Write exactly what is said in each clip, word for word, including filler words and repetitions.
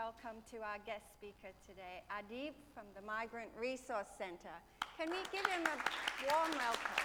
welcome to our guest speaker today, Adib from the Migrant Resource Centre. Can we give him a warm welcome?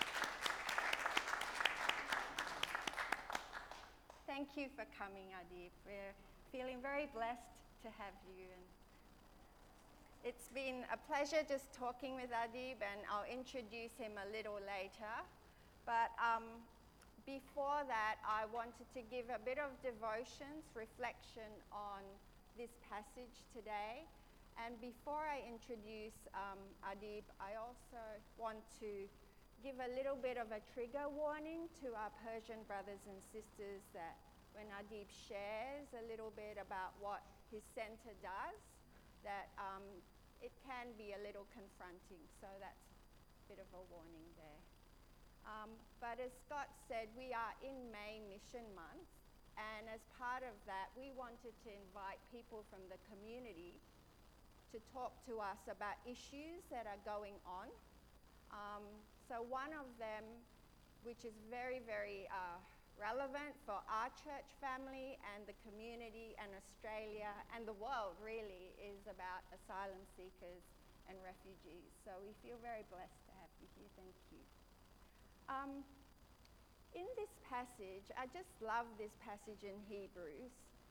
Thank you for coming, Adib. We're feeling very blessed to have you. And it's been a pleasure just talking with Adib, and I'll introduce him a little later. But um, before that, I wanted to give a bit of devotions, reflection on this passage today. And before I introduce um, Adib, I also want to give a little bit of a trigger warning to our Persian brothers and sisters that when Adib shares a little bit about what his centre does, that um, it can be a little confronting. So that's a bit of a warning there. Um, but as Scott said, we are in May Mission Month, and as part of that, we wanted to invite people from the community to talk to us about issues that are going on. Um, so one of them, which is very, very uh, relevant for our church family and the community and Australia and the world really, is about asylum seekers and refugees. So we feel very blessed to have you here. Thank you. Um, in this passage, I just love this passage in Hebrews.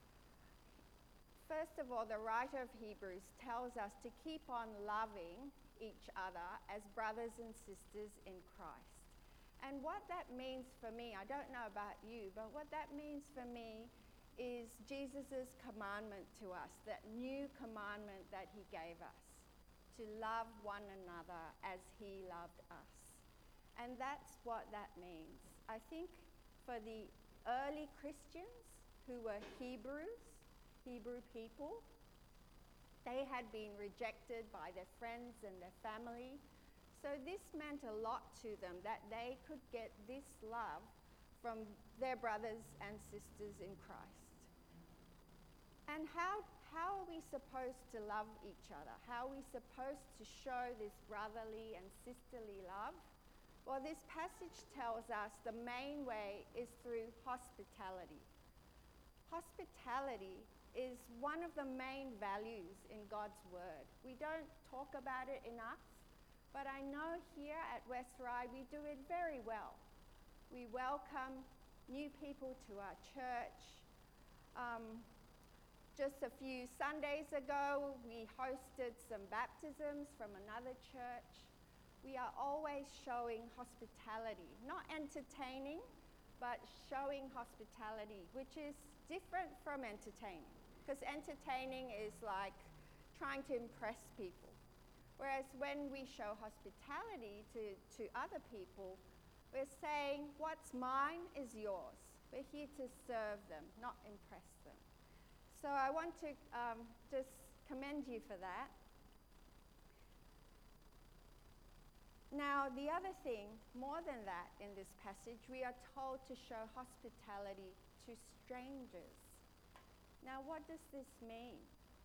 First of all, the writer of Hebrews tells us to keep on loving each other as brothers and sisters in Christ. And what that means for me, I don't know about you, but what that means for me is Jesus' commandment to us, that new commandment that he gave us, to love one another as he loved us. And that's what that means. I think for the early Christians who were Hebrews, Hebrew people, they had been rejected by their friends and their family. So this meant a lot to them, that they could get this love from their brothers and sisters in Christ. And how, how are we supposed to love each other? How are we supposed to show this brotherly and sisterly love? Well, this passage tells us the main way is through hospitality. Hospitality is one of the main values in God's word. We don't talk about it enough, but I know here at West Ryde we do it very well. We welcome new people to our church. Um, just a few Sundays ago, we hosted some baptisms from another church. We are always showing hospitality, not entertaining, but showing hospitality, which is different from entertaining. Because entertaining is like trying to impress people. Whereas when we show hospitality to, to other people, we're saying, what's mine is yours. We're here to serve them, not impress them. So I want to um, just commend you for that. Now, the other thing, more than that in this passage, we are told to show hospitality to strangers. Now, what does this mean?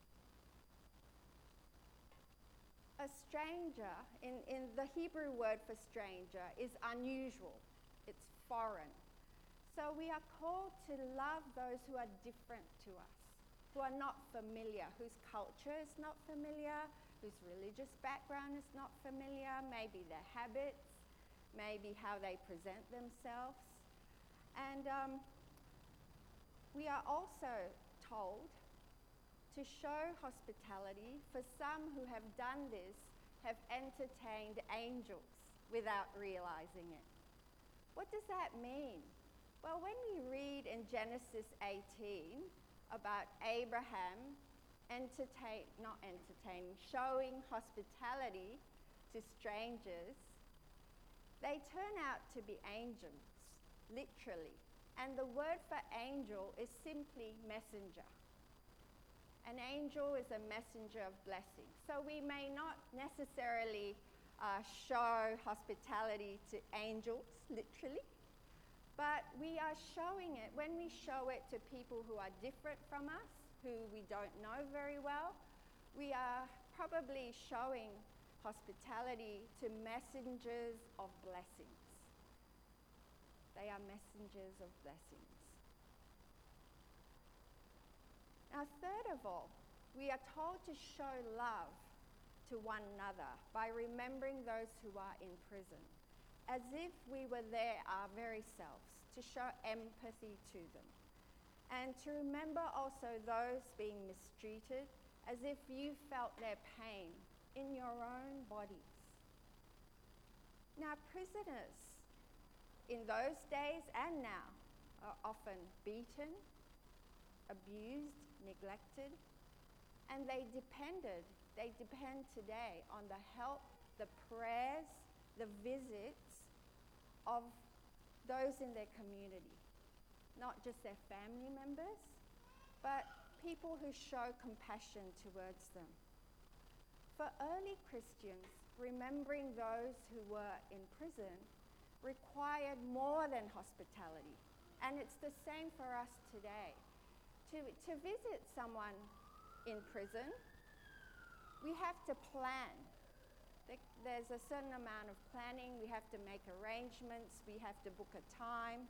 A stranger, in, in the Hebrew word for stranger, is unusual. It's foreign. So we are called to love those who are different to us, who are not familiar, whose culture is not familiar, whose religious background is not familiar, maybe their habits, maybe how they present themselves. And um, we are also told to show hospitality, for some who have done this have entertained angels without realizing it. What does that mean? Well, when we read in Genesis eighteen about Abraham entertain, not entertaining, showing hospitality to strangers, they turn out to be angels, literally. And the word for angel is simply messenger. An angel is a messenger of blessing. So we may not necessarily uh, show hospitality to angels, literally, but we are showing it, when we show it to people who are different from us, who we don't know very well, we are probably showing hospitality to messengers of blessings. They are messengers of blessings. Now, third of all, we are told to show love to one another by remembering those who are in prison, as if we were there our very selves, to show empathy to them. And to remember also those being mistreated, as if you felt their pain in your own bodies. Now, prisoners in those days and now are often beaten, abused, neglected, and they depended, they depend today on the help, the prayers, the visits of those in their community. Not just their family members, but people who show compassion towards them. For early Christians, remembering those who were in prison required more than hospitality. And it's the same for us today. To, to visit someone in prison, we have to plan. There's a certain amount of planning. We have to make arrangements. We have to book a time.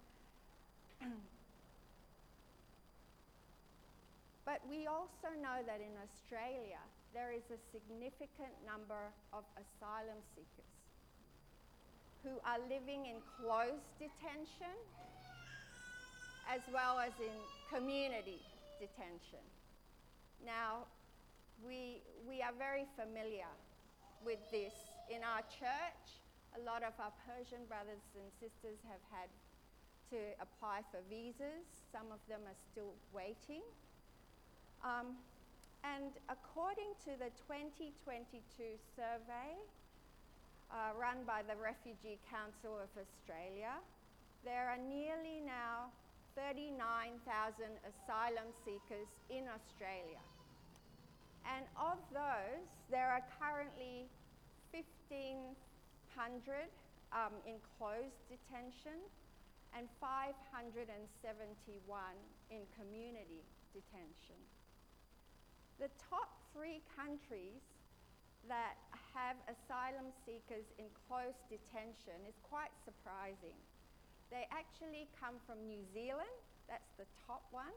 But we also know that in Australia, there is a significant number of asylum seekers who are living in closed detention as well as in community detention. Now, we, we are very familiar with this. In our church, a lot of our Persian brothers and sisters have had to apply for visas. Some of them are still waiting. Um, and according to the twenty twenty-two survey uh, run by the Refugee Council of Australia, there are nearly now thirty-nine thousand asylum seekers in Australia. And of those, there are currently fifteen hundred um, in closed detention and five hundred seventy-one in community detention. The top three countries that have asylum seekers in close detention is quite surprising. They actually come from New Zealand, that's the top one,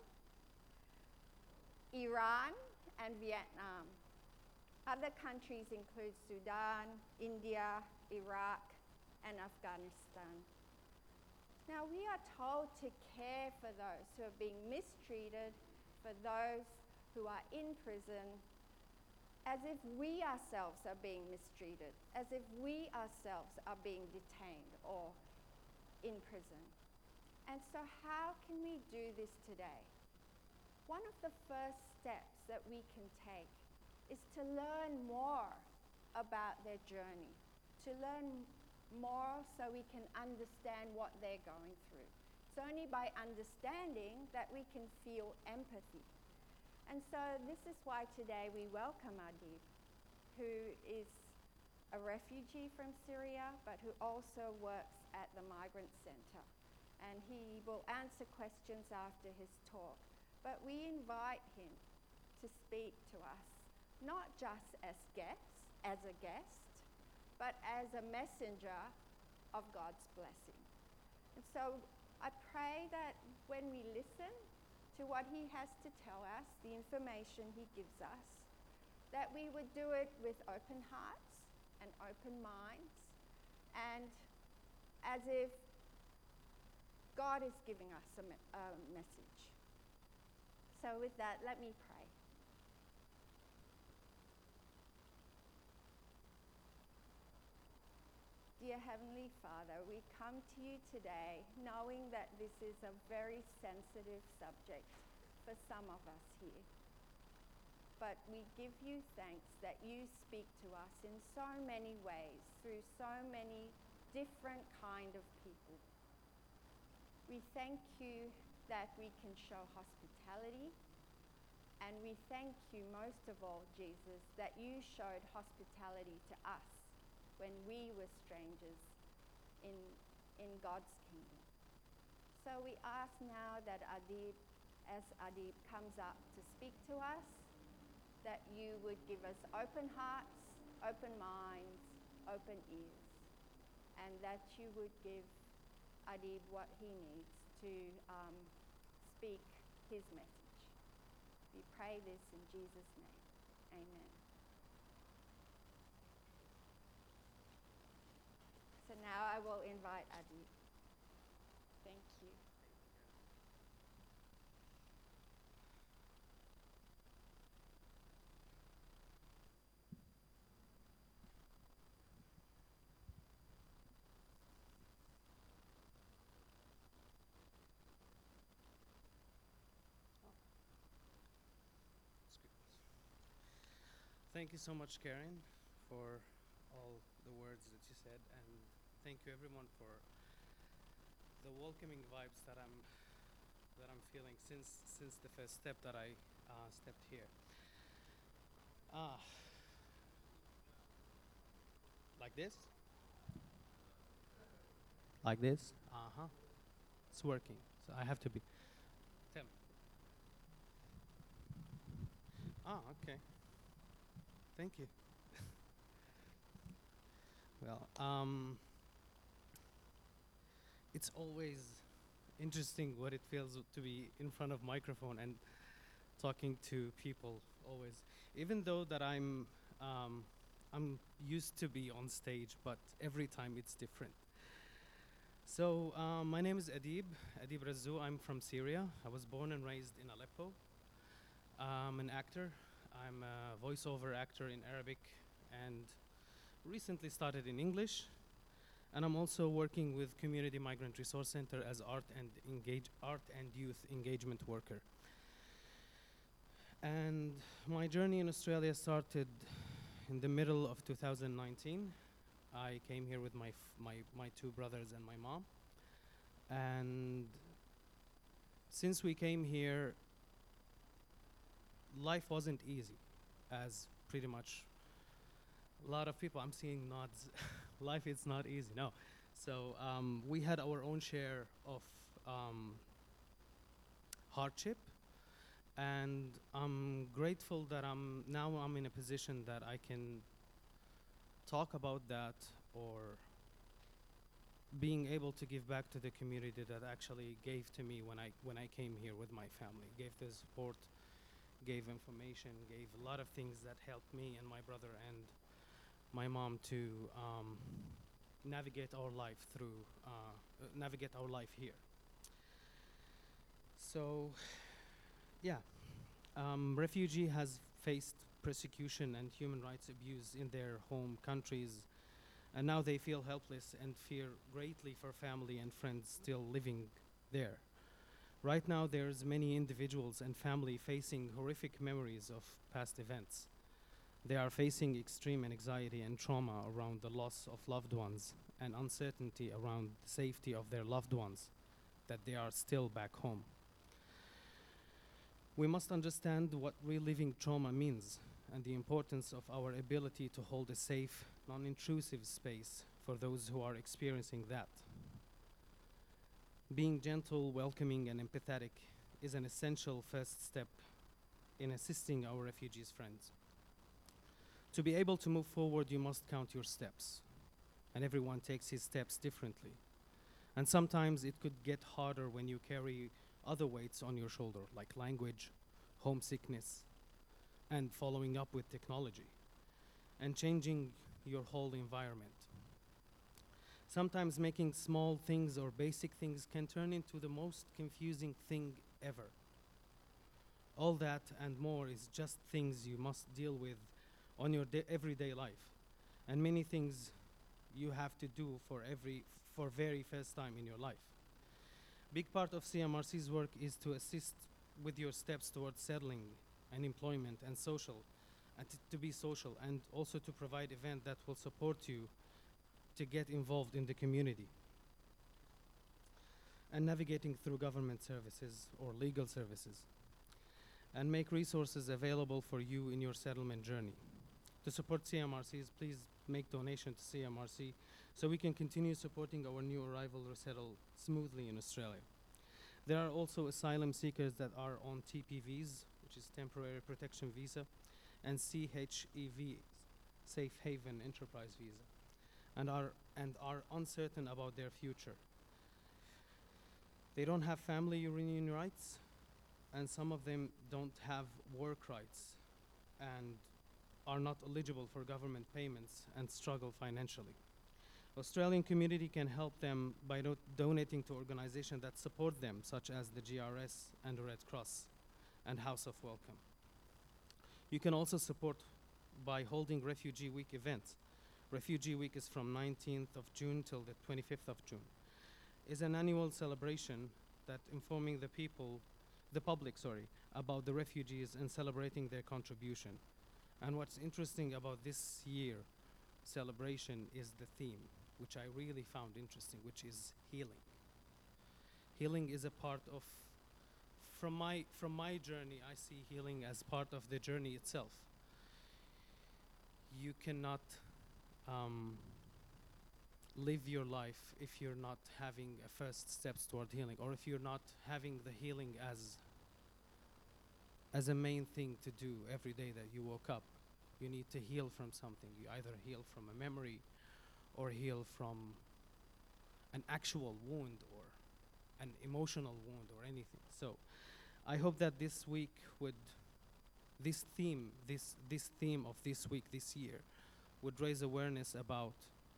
Iran and Vietnam. Other countries include Sudan, India, Iraq, and Afghanistan. Now, we are told to care for those who are being mistreated, for those who are in prison, as if we ourselves are being mistreated, as if we ourselves are being detained or in prison. And so how can we do this today? One of the first steps that we can take is to learn more about their journey, to learn more so we can understand what they're going through. It's only by understanding that we can feel empathy. And so this is why today we welcome Adib, who is a refugee from Syria, but who also works at the Migrant Centre. And he will answer questions after his talk. But we invite him to speak to us, not just as guests, as a guest, but as a messenger of God's blessing. And so I pray that when we listen to what he has to tell us, the information he gives us, that we would do it with open hearts and open minds, and as if God is giving us a, me- a message. So with that, let me pray. Dear Heavenly Father, we come to you today knowing that this is a very sensitive subject for some of us here. But we give you thanks that you speak to us in so many ways, through so many different kind of people. We thank you that we can show hospitality, and we thank you most of all, Jesus, that you showed hospitality to us when we were strangers in, in God's kingdom. So we ask now that Adib, as Adib comes up to speak to us, that you would give us open hearts, open minds, open ears, and that you would give Adib what he needs to um, speak his message. We pray this in Jesus' name. Amen. So now I will invite Adi. Thank you. That's good. Thank you so much, Karen, for all the words that you said, and thank you everyone for the welcoming vibes that I'm that I'm feeling since since the first step that I uh, stepped here. Ah, like this, like this. Uh huh. It's working, so I have to be. Tell me. Ah, okay. Thank you. Well, um, it's always interesting what it feels to be in front of microphone and talking to people. Always, even though that I'm um, I'm used to be on stage, but every time it's different. So um, my name is Adib, Adib Razou. I'm from Syria. I was born and raised in Aleppo. I'm an actor. I'm a voiceover actor in Arabic and recently started in English. And I'm also working with Community Migrant Resource Center as art and engage art and youth engagement worker. And my journey in Australia started in the middle of two thousand nineteen. I came here with my f- my my two brothers and my mom. And since we came here, life wasn't easy, as pretty much a lot of people. I'm seeing nods. Life is not easy. No. So um, we had our own share of um, hardship, and I'm grateful that I'm now I'm in a position that I can talk about that, or being able to give back to the community that actually gave to me when I when I came here with my family, gave the support, gave information, gave a lot of things that helped me and my brother and my mom to um, navigate our life through uh, uh, navigate our life here. So yeah, um, refugee has faced persecution and human rights abuse in their home countries, and now they feel helpless and fear greatly for family and friends still living there. Right now, there's many individuals and family facing horrific memories of past events. They are facing extreme anxiety and trauma around the loss of loved ones and uncertainty around the safety of their loved ones, that they are still back home. We must understand what reliving trauma means and the importance of our ability to hold a safe, non-intrusive space for those who are experiencing that. Being gentle, welcoming, and empathetic is an essential first step in assisting our refugees' friends. To be able to move forward, you must count your steps, and everyone takes his steps differently. And sometimes it could get harder when you carry other weights on your shoulder, like language, homesickness, and following up with technology, and changing your whole environment. Sometimes making small things or basic things can turn into the most confusing thing ever. All that and more is just things you must deal with on your da- everyday life, and many things you have to do for every for very first time in your life. Big part of C M R C's work is to assist with your steps towards settling and employment and social, and t- to be social, and also to provide event that will support you to get involved in the community, and navigating through government services or legal services, and make resources available for you in your settlement journey. To support C M R Cs, please make donation to C M R C so we can continue supporting our new arrival resettle smoothly in Australia. There are also asylum seekers that are on T P Vs, which is temporary protection visa, and C H E V, safe haven enterprise visa, and are and are uncertain about their future. They don't have family reunion rights, and some of them don't have work rights and are not eligible for government payments and struggle financially. Australian community can help them by do- donating to organizations that support them, such as the G R S and the Red Cross and House of Welcome. You can also support by holding Refugee Week events. Refugee Week is from nineteenth of June till the twenty-fifth of June. It's an annual celebration that informing the people, the public, sorry, about the refugees and celebrating their contribution. And what's interesting about this year celebration is the theme, which I really found interesting, which is healing. Healing is a part of, from my, from my journey, I see healing as part of the journey itself. You cannot um, live your life if you're not having a first steps toward healing, or if you're not having the healing as as a main thing to do every day that you woke up. You need to heal from something. You either heal from a memory or heal from an actual wound or an emotional wound or anything. So I hope that this week would, this theme, this, this theme of this week, this year, would raise awareness about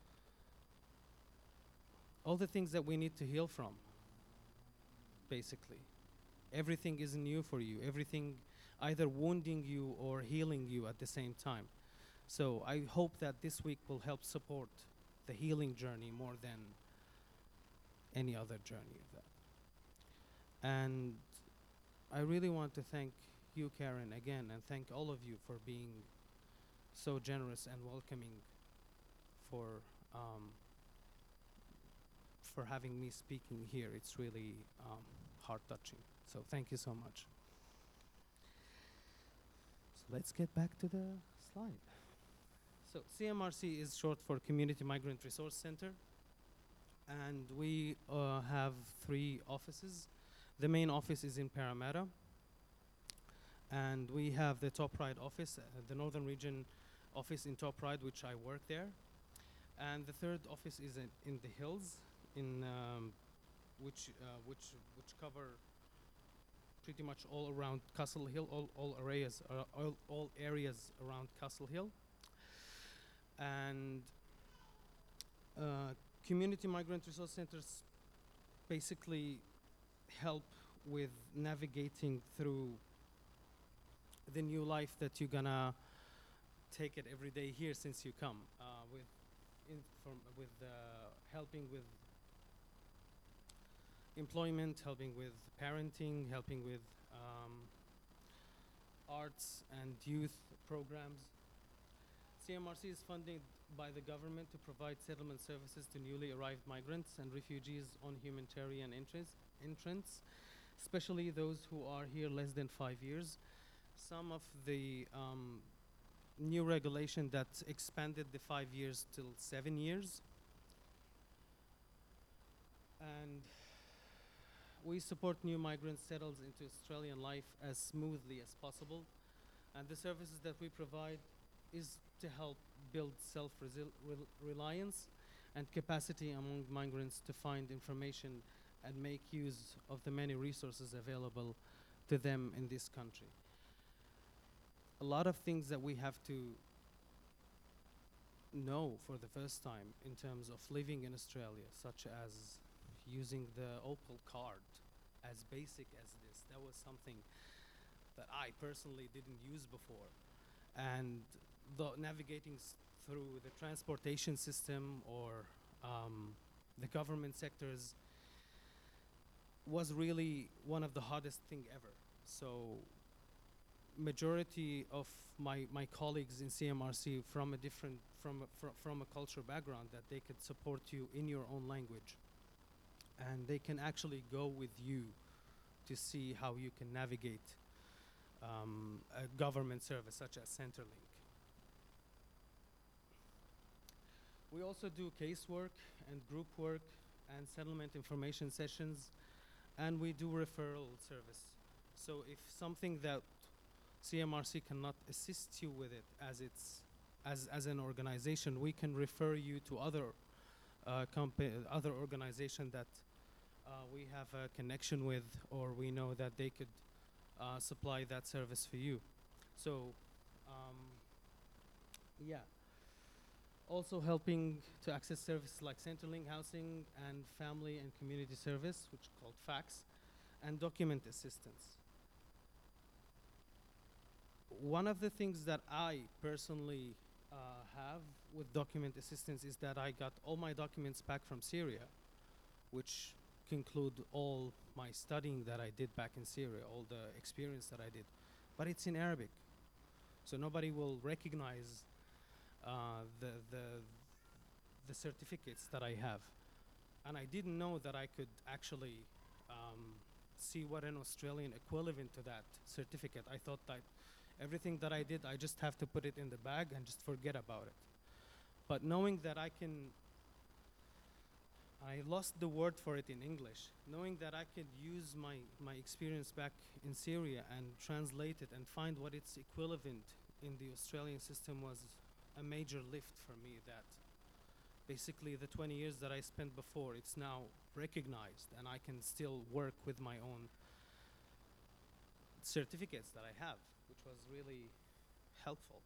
all the things that we need to heal from, basically. Everything is new for you, everything either wounding you or healing you at the same time. So I hope that this week will help support the healing journey more than any other journey of that. And I really want to thank you, Karen, again, and thank all of you for being so generous and welcoming for um, for having me speaking here. It's really um, heart-touching. So thank you so much. So let's get back to the slide. So C M R C is short for Community Migrant Resource Center, and we uh, have three offices. The main office is in Parramatta, and we have the Top Ryde office, uh, the Northern Region office in Top Ryde, which I work there. And the third office is in, in the Hills, in um, which uh, which which cover pretty much all around Castle Hill, all all areas, uh, all, all areas around Castle Hill. And uh, community migrant resource centers basically help with navigating through the new life that you're gonna take it every day here since you come, uh, with in from with uh, helping with employment, helping with parenting, helping with um, arts and youth programs. C M R C is funded by the government to provide settlement services to newly arrived migrants and refugees on humanitarian entrance, entrance, especially those who are here less than five years. Some of the um, new regulation that expanded the five years till seven years. And we support new migrants settled into Australian life as smoothly as possible. And the services that we provide is to help build self-reliance and capacity among migrants to find information and make use of the many resources available to them in this country. A lot of things that we have to know for the first time in terms of living in Australia, such as using the Opal card, as basic as this. That was something that I personally didn't use before. And the navigating s- through the transportation system or um, the government sectors was really one of the hardest thing ever. So majority of my, my colleagues in C M R C from a different, from a, fr from a cultural background, that they could support you in your own language. And they can actually go with you to see how you can navigate um, a government service such as Centrelink. We also do casework and group work and settlement information sessions, and we do referral service. So if something that C M R C cannot assist you with it as it's as as an organization, we can refer you to other uh, compa other organization that uh, we have a connection with, or we know that they could uh, supply that service for you. So, um, yeah. Also helping to access services like Centrelink housing and family and community service, which is called FACS, and document assistance. One of the things that I personally uh, have with document assistance is that I got all my documents back from Syria, which conclude all my studying that I did back in Syria, all the experience that I did. But it's in Arabic, so nobody will recognize uh, the, the, the certificates that I have. And I didn't know that I could actually um, see what an Australian equivalent to that certificate. I thought that everything that I did, I just have to put it in the bag and just forget about it. But knowing that I can, I lost the word for it in English, knowing that I could use my, my experience back in Syria and translate it and find what its equivalent in the Australian system was a major lift for me, that basically the twenty years that I spent before, it's now recognized and I can still work with my own certificates that I have, which was really helpful.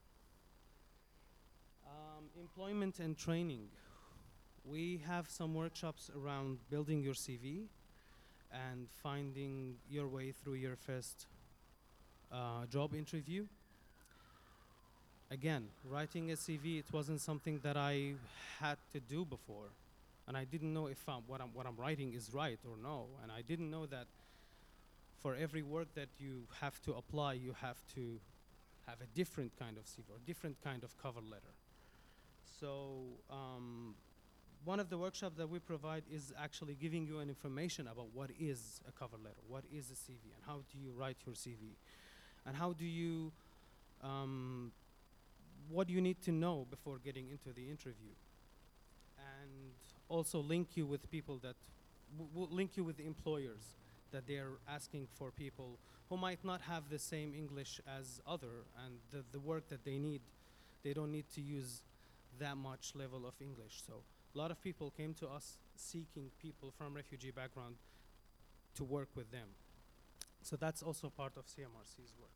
Um, employment and training. We have some workshops around building your C V and finding your way through your first uh, job interview. Again, writing a C V, it wasn't something that I had to do before. And I didn't know if um, what, I'm, what I'm writing is right or no. And I didn't know that for every work that you have to apply, you have to have a different kind of C V or different kind of cover letter. So um, one of the workshops that we provide is actually giving you an information about what is a cover letter, what is a C V, and how do you write your C V, and how do you, um, what do you need to know before getting into the interview, and also link you with people that, w w link you with the employers that they're asking for people who might not have the same English as other, and the, the work that they need, they don't need to use that much level of English. So a lot of people came to us seeking people from refugee background to work with them. So that's also part of C M R C's work.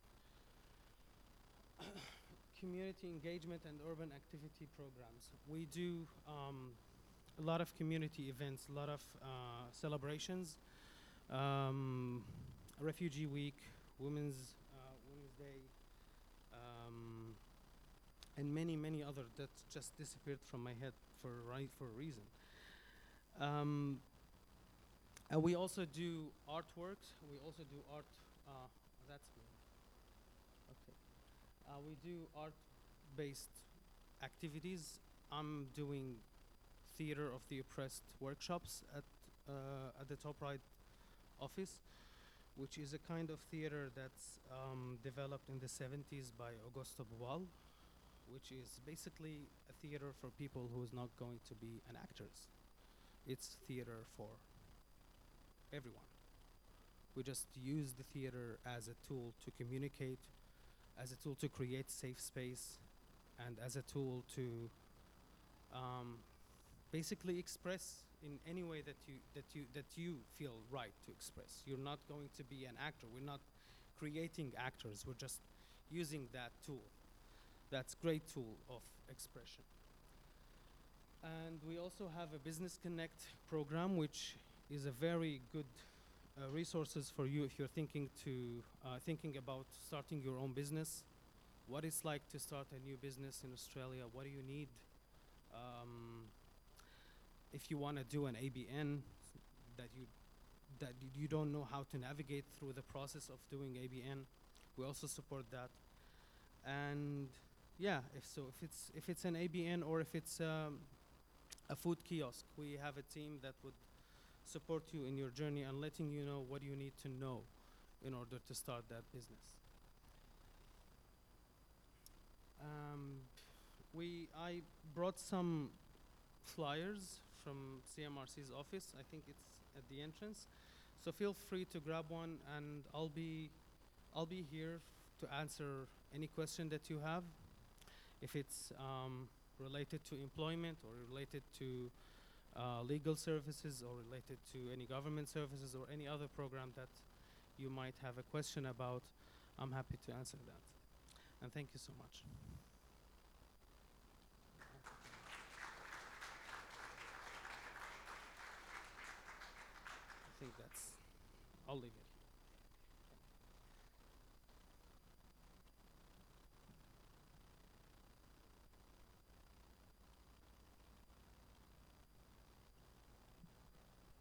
Community engagement and urban activity programs. We do um, a lot of community events, a lot of uh, celebrations. Um, Refugee Week, Women's, uh, Women's Day, um, and many, many other that just disappeared from my head for right for a reason. Um, and we also do artworks. We also do art. Uh, that's me. Okay. Uh, we do art-based activities. I'm doing Theater of the Oppressed workshops at uh, at the top right office, which is a kind of theater that's um, developed in the seventies by Augusto Boal, which is basically a theater for people who's not going to be an actors. It's theater for everyone. We just use the theater as a tool to communicate, as a tool to create safe space, and as a tool to um, basically express in any way that you that you that you feel right to express. You're not going to be an actor. We're not creating actors. We're just using that tool. That's great tool of expression. And we also have a Business Connect program, which is a very good uh, resources for you if you're thinking to uh, thinking about starting your own business. What it's like to start a new business in Australia. What do you need? Um, if you want to do an A B N, that you that you don't know how to navigate through the process of doing A B N, we also support that. And yeah, if so, if it's if it's an A B N or if it's um, a food kiosk, we have a team that would support you in your journey and letting you know what you need to know in order to start that business. Um, we I brought some flyers from C M R C's office. I think it's at the entrance. So feel free to grab one, and I'll be I'll be here to answer any question that you have. If it's um, related to employment or related to uh, legal services or related to any government services or any other program that you might have a question about, I'm happy to answer that. And thank you so much. I think that's, I'll leave it.